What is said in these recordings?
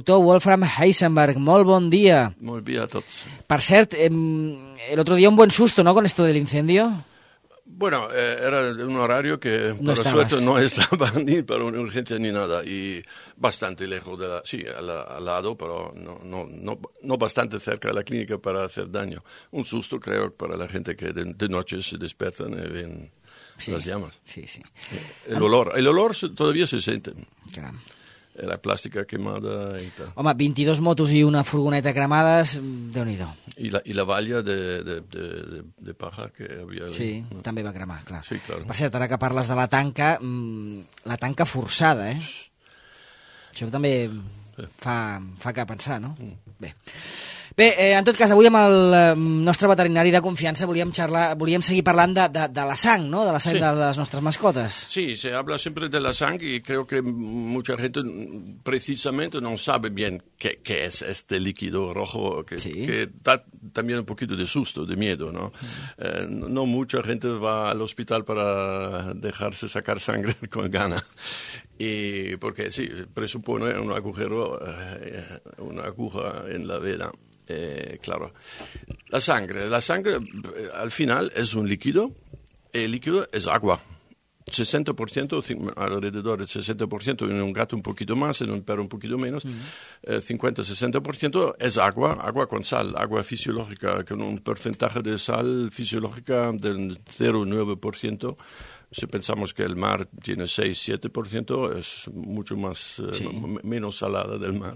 doctor Wolfram Heisenberg. Molt bon dia. Molt bé a tots. Per cert, el otro día un buen susto, ¿no?, con esto del incendio. Bueno, era un horario que no por suerte no estaba ni para una urgencia ni nada y bastante lejos de al lado, pero no bastante cerca de la clínica para hacer daño. Un susto, creo, para la gente que de noche se despiertan y ven las llamas. Sí, sí. El olor todavía se siente. Caram. La plàstica quemada i tal. Home, 22 motos i una furgoneta cremades, Déu-n'hi-do. I la valla de paja que havia... Sí, també va cremar, clar. Sí, clar. Per cert, ara que parles de la tanca forçada, Això també fa que pensar, no? Bé, en tot cas, avui amb el nostre veterinari de confiança volíem seguir parlant de la sang, ¿no? De la sang de las nuestras mascotas. Sí, se habla siempre de la sang y creo que mucha gente precisamente no sabe bien qué es este líquido rojo que da también un poquito de susto, de miedo, ¿no? No mucha gente va al hospital para dejarse sacar sangre con gana. Y porque sí, presupone un agujero, una aguja en la vena. Claro, la sangre al final es un líquido, el líquido es agua, 60%, alrededor del 60%, en un gato un poquito más, en un perro un poquito menos, 50-60% es agua con sal, agua fisiológica, con un porcentaje de sal fisiológica del 0,9%. Si pensamos que el mar tiene 6-7%, es mucho más, menos salada del mar.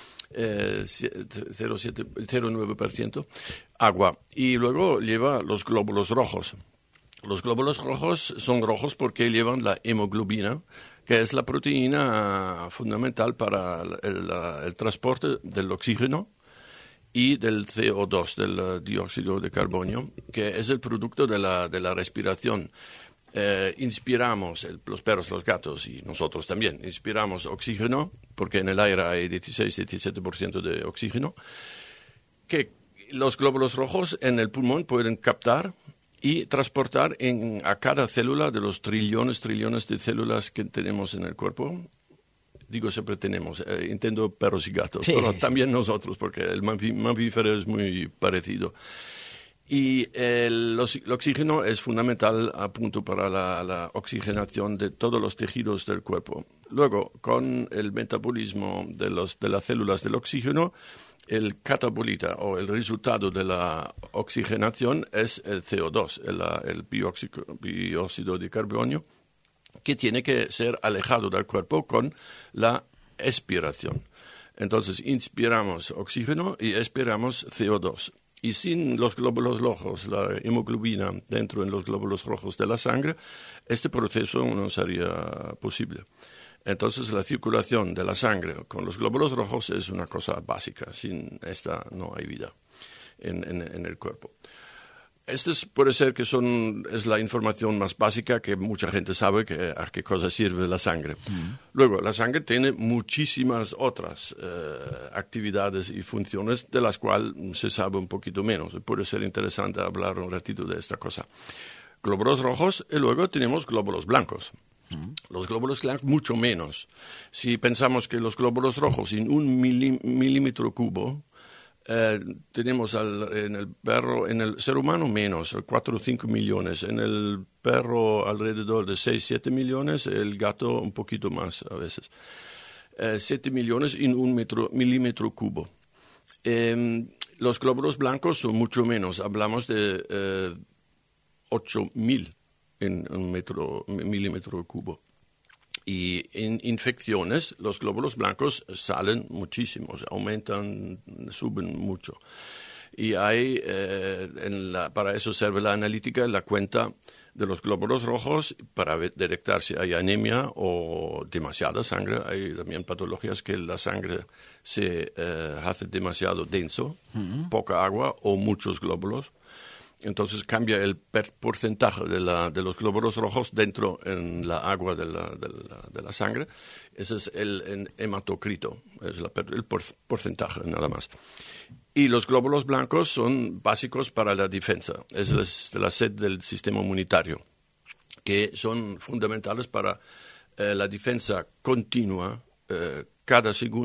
0,9% agua. Y luego lleva los glóbulos rojos. Los glóbulos rojos son rojos porque llevan la hemoglobina, que es la proteína fundamental para el transporte del oxígeno y del CO2, del dióxido de carbono, que es el producto de la respiración. Inspiramos, los perros, los gatos y nosotros también, inspiramos oxígeno, porque en el aire hay 16-17% de oxígeno, que los glóbulos rojos en el pulmón pueden captar y transportar a cada célula de los trillones de células que tenemos en el cuerpo. Digo, siempre tenemos, entiendo perros y gatos, pero también nosotros, porque el mamífero es muy parecido. Y el oxígeno es fundamental a punto para la oxigenación de todos los tejidos del cuerpo. Luego, con el metabolismo de las células del oxígeno, el catabolita o el resultado de la oxigenación es el CO2, el dióxido de carbono, que tiene que ser alejado del cuerpo con la expiración. Entonces, inspiramos oxígeno y expiramos CO2. Y sin los glóbulos rojos, la hemoglobina dentro en los glóbulos rojos de la sangre, este proceso no sería posible. Entonces, la circulación de la sangre con los glóbulos rojos es una cosa básica. Sin esta no hay vida en el cuerpo. Puede ser que es la información más básica que mucha gente sabe a qué cosa sirve la sangre. Luego, la sangre tiene muchísimas otras actividades y funciones de las cuales se sabe un poquito menos. Puede ser interesante hablar un ratito de esta cosa. Glóbulos rojos y luego tenemos glóbulos blancos. Los glóbulos blancos mucho menos. Si pensamos que los glóbulos rojos en un milímetro cubo, tenemos en el ser humano menos, 4 o 5 millones, en el perro alrededor de 6-7 millones, el gato un poquito más a veces. 7 millones en un milímetro cubo. Los glóbulos blancos son mucho menos, hablamos de 8.000 en un milímetro cubo. Y en infecciones, los glóbulos blancos salen muchísimos, aumentan, suben mucho. Y hay, para eso sirve la analítica, la cuenta de los glóbulos rojos para detectar si hay anemia o demasiada sangre. Hay también patologías que la sangre se hace demasiado denso, poca agua o muchos glóbulos. Entonces cambia el porcentaje de los glóbulos rojos dentro en la agua de la sangre. Ese es el hematocrito, es el porcentaje nada más. Y los glóbulos blancos son básicos para la defensa, es la sed del sistema inmunitario, que son fundamentales para la defensa continua cada segundo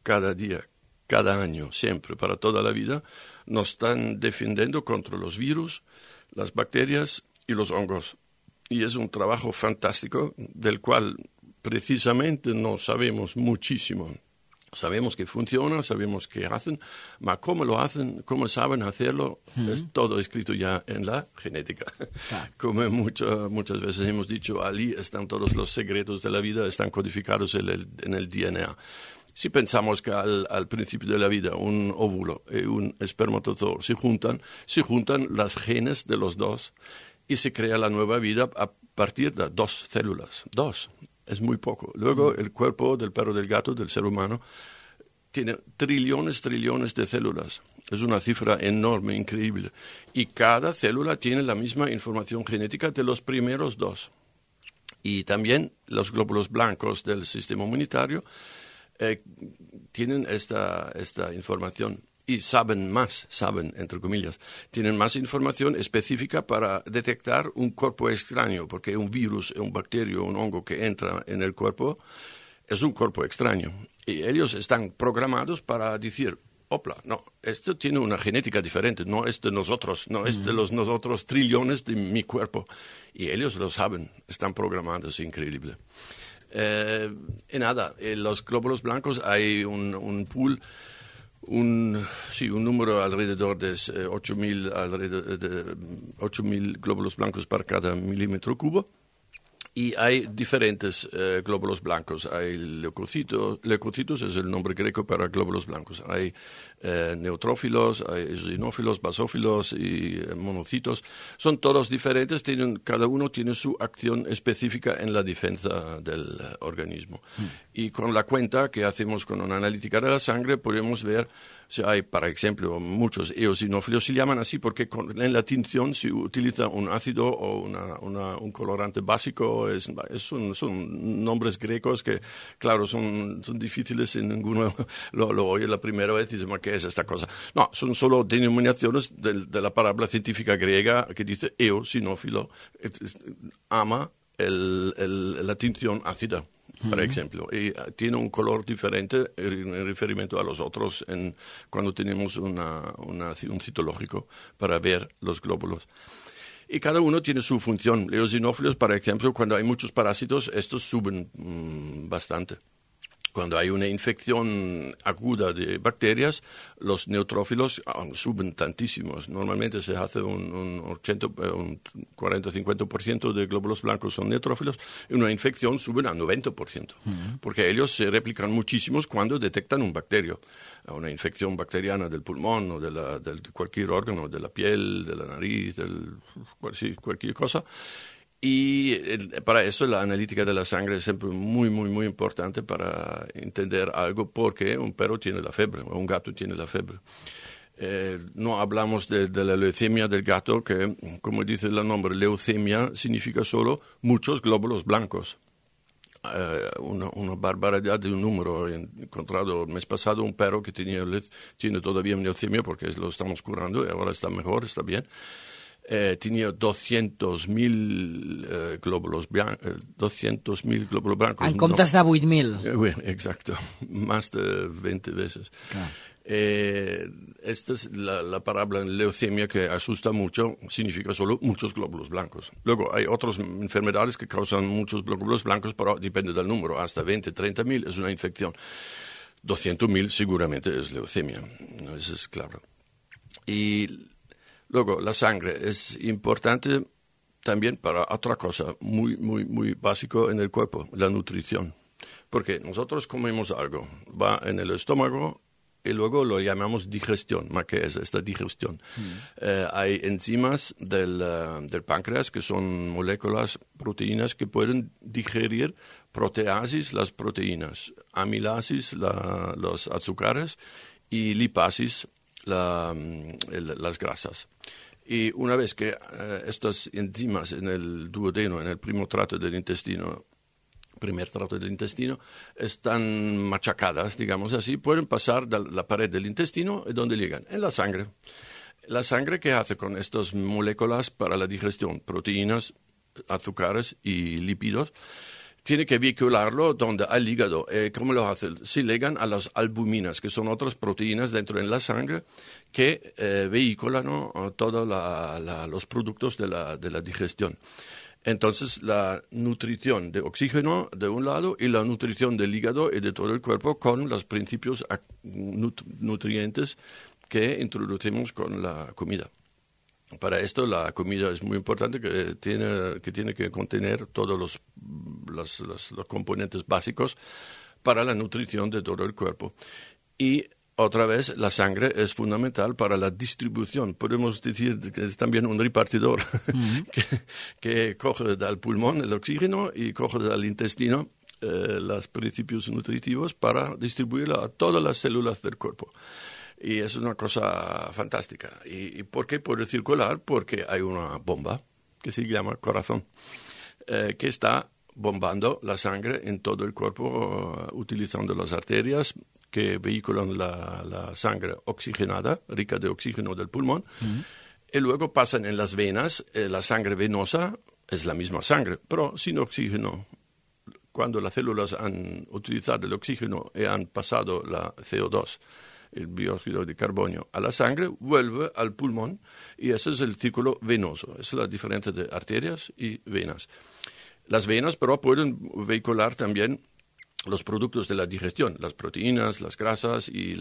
cada día, cada año, siempre, para toda la vida, nos están defendiendo contra los virus, las bacterias y los hongos. Y es un trabajo fantástico del cual precisamente no sabemos muchísimo. Sabemos que funciona, sabemos qué hacen, pero cómo lo hacen, cómo saben hacerlo, es todo escrito ya en la genética. Claro. Como muchas veces hemos dicho, allí están todos los secretos de la vida, están codificados en el DNA. Si pensamos que al principio de la vida un óvulo y un espermatozoide se juntan las genes de los dos y se crea la nueva vida a partir de 2 células. 2. Es muy poco. Luego el cuerpo del perro, del gato, del ser humano, tiene trillones de células. Es una cifra enorme, increíble. Y cada célula tiene la misma información genética de los primeros 2. Y también los glóbulos blancos del sistema inmunitario tienen esta información. Y saben, entre comillas, tienen más información específica para detectar un cuerpo extraño, porque un virus, un bacterio, un hongo que entra en el cuerpo es un cuerpo extraño. Y ellos están programados para decir, opla, no, esto tiene una genética diferente, no es de nosotros, no es de los nosotros trillones de mi cuerpo. Y ellos lo saben, están programados, increíble. Y nada, en los glóbulos blancos hay un pool, un número alrededor de 8.000 glóbulos blancos por cada milímetro cubo. Y hay diferentes glóbulos blancos. Hay leucocitos es el nombre greco para glóbulos blancos. Hay neutrófilos, hay eosinófilos, basófilos y monocitos. Son todos diferentes, cada uno tiene su acción específica en la defensa del organismo. Y con la cuenta que hacemos con una analítica de la sangre podemos ver si hay, por ejemplo, muchos eosinófilos. Se llaman así porque en la tinción se utiliza un ácido o un colorante básico. Son nombres grecos que, claro, son difíciles y ninguno lo oye la primera vez y dice, ¿qué es esta cosa? No, son solo denominaciones de la palabra científica griega que dice eosinófilo, ama la tinción ácida, por ejemplo, y tiene un color diferente en referimiento a los otros cuando tenemos un citológico para ver los glóbulos. Y cada uno tiene su función. Los eosinófilos, por ejemplo, cuando hay muchos parásitos, estos suben bastante. Cuando hay una infección aguda de bacterias, los neutrófilos suben tantísimos. Normalmente se hace un 40-50% de glóbulos blancos son neutrófilos, y una infección suben a 90%, porque ellos se replican muchísimos cuando detectan un bacterio. Una infección bacteriana del pulmón o de cualquier órgano, de la piel, de la nariz, cualquier cosa. Y para eso la analítica de la sangre es siempre muy, muy, muy importante para entender algo, porque un perro tiene la fiebre o un gato tiene la fiebre. No hablamos de la leucemia del gato, que, como dice el nombre, leucemia significa solo muchos glóbulos blancos. Una barbaridad de un número. He encontrado el mes pasado un perro que tiene todavía leucemia porque lo estamos curando y ahora está mejor, está bien. Tenía 200.000 glóbulos blancos. 200.000 glóbulos blancos. En comptes de 8.000. Exacto, más de 20 veces. Claro. Esta es la palabra leucemia que asusta mucho, significa solo muchos glóbulos blancos. Luego hay otras enfermedades que causan muchos glóbulos blancos, pero depende del número, hasta 20-30.000 es una infección. 200.000 seguramente es leucemia, eso es claro. Y luego, la sangre es importante también para otra cosa muy, muy, muy básico en el cuerpo, la nutrición. Porque nosotros comemos algo, va en el estómago y luego lo llamamos digestión. ¿Qué es esta digestión? Hay enzimas del páncreas que son moléculas, proteínas que pueden digerir proteasis, las proteínas, amilasis, los azúcares y lipasis, las grasas. Y una vez que estas enzimas en el duodeno, en el primer trato del intestino, están machacadas, digamos así, pueden pasar de la pared del intestino y ¿dónde llegan? En la sangre. La sangre, ¿qué hace con estas moléculas para la digestión? Proteínas, azúcares y lípidos. tiene que vehicularlo donde al hígado. ¿Cómo lo hace? Se ligan a las albuminas, que son otras proteínas dentro de la sangre que vehiculan, ¿no?, todos los productos de la digestión. Entonces, la nutrición de oxígeno de un lado y la nutrición del hígado y de todo el cuerpo con los principios nutrientes que introducimos con la comida. Para esto la comida es muy importante, que tiene que contener todos los componentes básicos para la nutrición de todo el cuerpo. Y otra vez, la sangre es fundamental para la distribución. Podemos decir que es también un repartidor que coge del pulmón el oxígeno y coge del intestino los principios nutritivos para distribuirlo a todas las células del cuerpo. Y es una cosa fantástica. ¿Y por qué puede circular? Porque hay una bomba que se llama corazón, que está bombando la sangre en todo el cuerpo, utilizando las arterias que vehiculan la sangre oxigenada, rica de oxígeno del pulmón, y luego pasan en las venas. La sangre venosa es la misma sangre, pero sin oxígeno. Cuando las células han utilizado el oxígeno y han pasado la CO2, el dióxido de carbono, a la sangre, vuelve al pulmón, y ese es el círculo venoso. Esa es la diferencia de arterias y venas. Las venas, pero, pueden vehicular también los productos de la digestión, las proteínas, las grasas y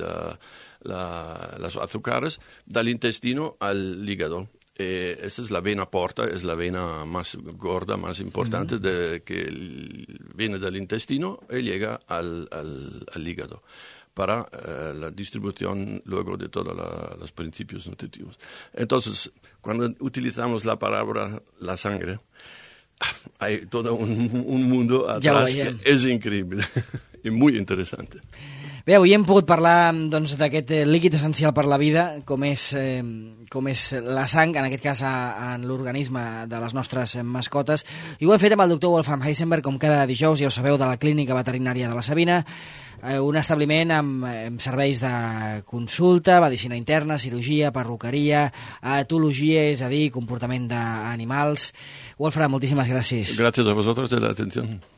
los azúcares del intestino al hígado. Esa es la vena porta, es la vena más gorda, más importante, que viene del intestino y llega al hígado para la distribución luego de todos los principios nutritivos. Entonces, cuando utilizamos la palabra la sangre, hay todo un mundo atrás que és increïble i molt interessant. Bé, avui hem pogut parlar doncs, d'aquest líquid essencial per la vida, com és la sang, en aquest cas en l'organisme de les nostres mascotes, i ho hem fet amb el doctor Wolfram Heisenberg, com cada dijous, ja ho sabeu, de la Clínica Veterinària de la Sabina, un establiment amb serveis de consulta, medicina interna, cirurgia, perruqueria, etologia, és a dir, comportament d'animals. Wolfram, moltíssimes gràcies. Gràcies a vosaltres de l'atenció.